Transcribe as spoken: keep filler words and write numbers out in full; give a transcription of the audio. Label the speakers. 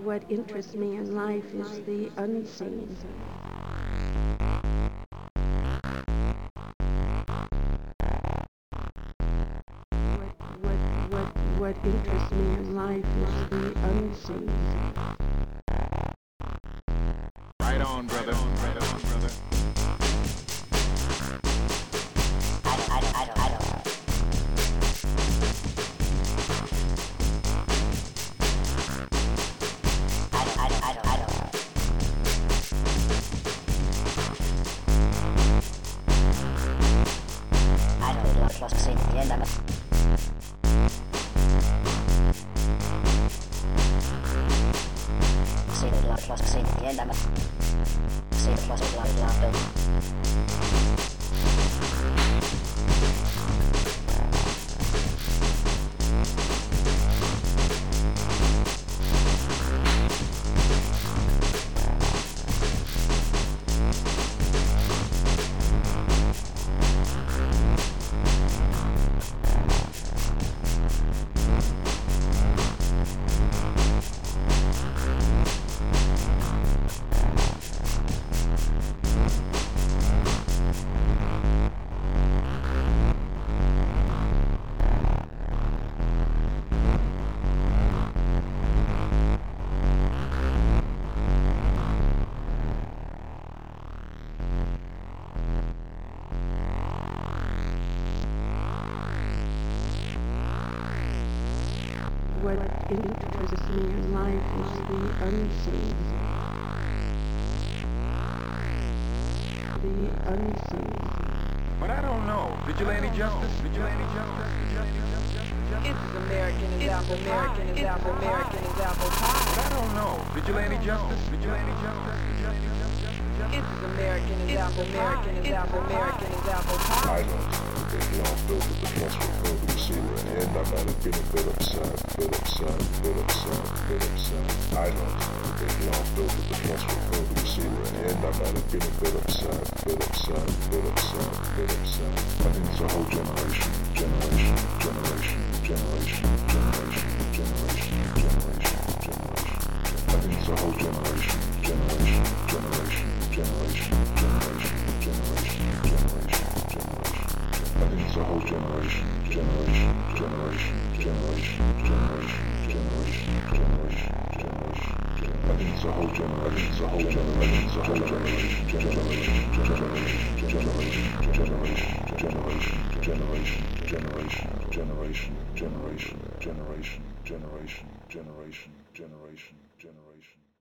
Speaker 1: what interests me in life is the unseen. What, what, what, what interests me in life is the unseen.
Speaker 2: Right on, brother. Right on, brother.
Speaker 3: I don't, I don't, I don't know. I don't, I don't, I don't know. I don't know, lo sé, entiéndame. Sí, lo, lo sé, entiéndame. Sí, lo sé, lo, lo, lo.
Speaker 1: What interests me in life is the unseen. The unseen.
Speaker 2: But I don't know. Vigilante justice? Vigilante justice? Vigilante justice?
Speaker 4: It's American is apple, American is apple, American is apple pie.
Speaker 2: But I don't know. Vigilante justice? Vigilante justice? Vigilante justice?
Speaker 4: It's American is apple, American is apple, American is apple pie.
Speaker 5: I don't know that we all know that the plus will come to the sewer, and I might have been a bit upset, bit upset, bit upset, bit upset. I don't know that we all know that the plus will come to the sewer, and I might have been a bit upset, bit upset, bit upset, bit upset. I think it's a whole generation, generation, generation, generation, generation, generation, generation, generation. I think it's a whole generation, generation, generation, generation, generation, generation, generation, generation. I think it's a whole generation, generation, generation, generation, generation, generation, generation, generation. I think it's a whole generation, it's a whole generation, it's a whole generation, generation, generation, generation, generation, generation, generation, generation, generation, generation, generation, generation, generation, generation, generation.